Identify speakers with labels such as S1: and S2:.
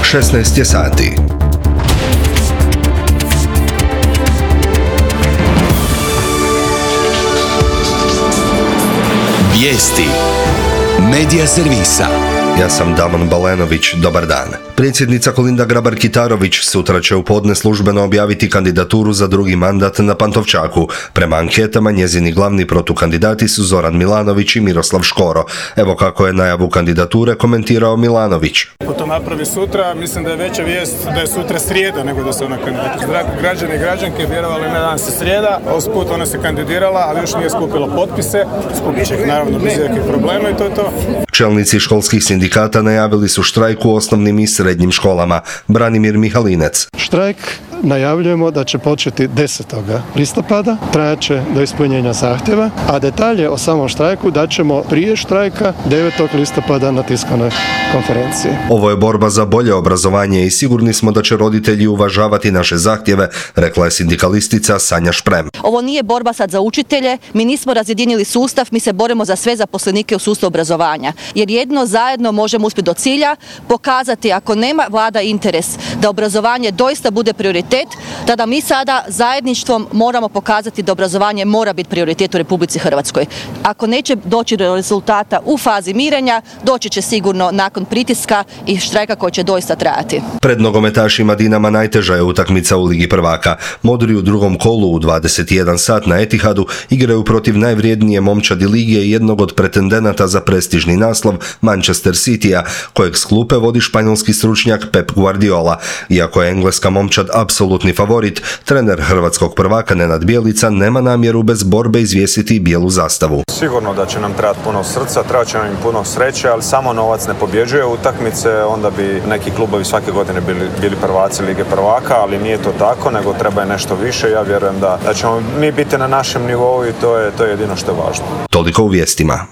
S1: 16 je sati.
S2: Vijesti Medija servisa.
S1: Ja sam Damon Balenović, dobar dan. Predsjednica Kolinda Grabar-Kitarović sutra će u podne službeno objaviti kandidaturu za drugi mandat na Pantovčaku. Prema anketama njezini glavni protukandidati su Zoran Milanović i Miroslav Škoro. Evo kako je najavu kandidature komentirao Milanović.
S3: Ako to napravi sutra, mislim da je veća vijest da je sutra srijeda nego da se ona kandidira. Građani i građanke vjerovali na danas je srijeda, ovog puta ona se kandidirala, ali još nije skupila potpise. Skupit će ih naravno bez ikakvih problema i to je to.
S1: Čelnici školskih sindikata najavili su štrajk u osnovnim i srednjim školama. Branimir Mihalinec.
S4: Štrajk najavljujemo da će početi 10. listopada, trajaće do ispunjenja zahtjeva, a detalje o samom štrajku daćemo prije štrajka 9. listopada na tiskovnoj konferenciji.
S1: Ovo je borba za bolje obrazovanje i sigurni smo da će roditelji uvažavati naše zahtjeve, rekla je sindikalistica Sanja Šprem.
S5: Ovo nije borba sad za učitelje, mi nismo razjedinili sustav, mi se borimo za sve zaposlenike u sustavu obrazovanja. Jer jedno zajedno možemo uspjeti do cilja, pokazati ako nema vlada interes da obrazovanje doista bude prioritet, tada mi sada zajedništvom moramo pokazati da obrazovanje mora biti prioritet u Republici Hrvatskoj. Ako neće doći do rezultata u fazi mirenja, doći će sigurno nakon pritiska i štrajka koji će doista trajati.
S1: Pred nogometašima Dinama najteža je utakmica u Ligi prvaka. Modri u drugom kolu u 21 sat na Etihadu igraju protiv najvrijednije momčadi lige i jednog od pretendenata za prestižni naslov Manchester Citya, kojeg s klupe vodi španjolski stručnjak Pep Guardiola. Iako je engleska momčad apsolutni favorit, trener hrvatskog prvaka Nenad Bjelica nema namjeru bez borbe izvjesiti bijelu zastavu.
S6: Sigurno da će nam trebati puno srca, trebat će nam im puno sreće, ali samo novac ne pobjeđuje utakmice, onda bi neki klubovi svake godine bili prvaci Lige prvaka, ali nije to tako, nego treba je nešto više. Ja vjerujem da ćemo mi biti na našem nivou i to je jedino što je važno.
S1: Toliko u vijestima.